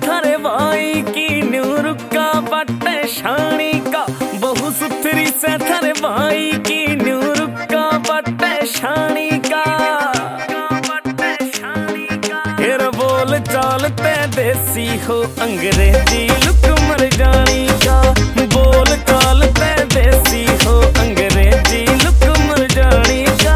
थारे भाई की न्यूर का बटे शानी का, बहु सुथरी से थारे भाई की न्यूर का बटे शानी का। फिर बोल चालते देसी हो अंग्रेजी लुक मर जानी का, बोल चालते देसी हो अंग्रेजी लुक मर जानी का।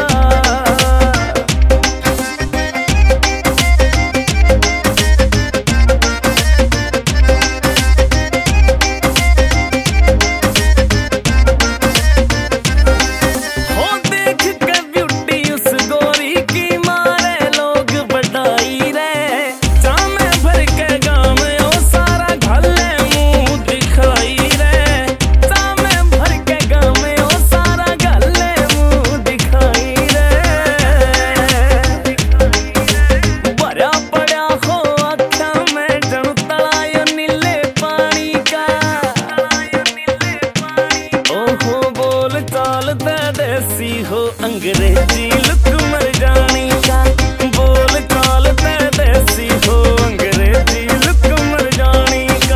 देसी हो अंग्रेजी लुक मर जानी का, बोल चालते देसी हो अंग्रेजी लुक मर जानी का।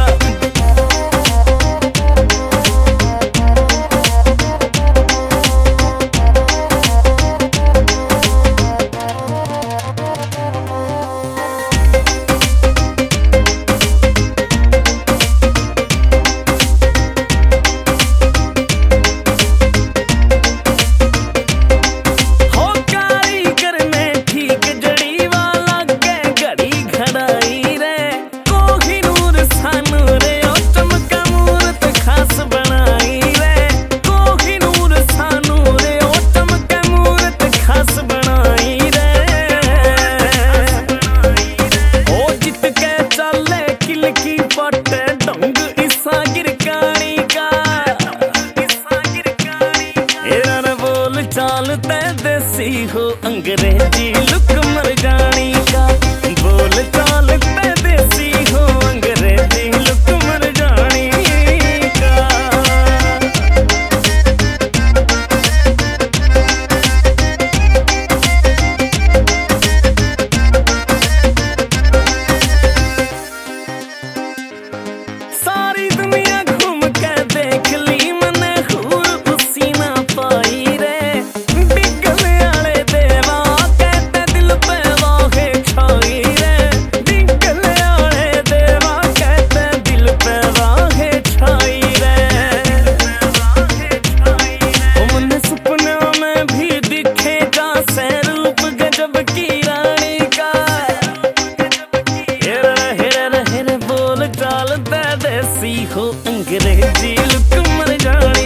चालते देसी हो अंग्रेजी लुक मर जानी का, बोल चालते देसी हो अंग्रेजी लुक मर जानी का। सारी दुनिया घूम के देख ली मैंने हूर उसी ना पाई रे, देसी हो अंग्रेजी लुक मर जानी।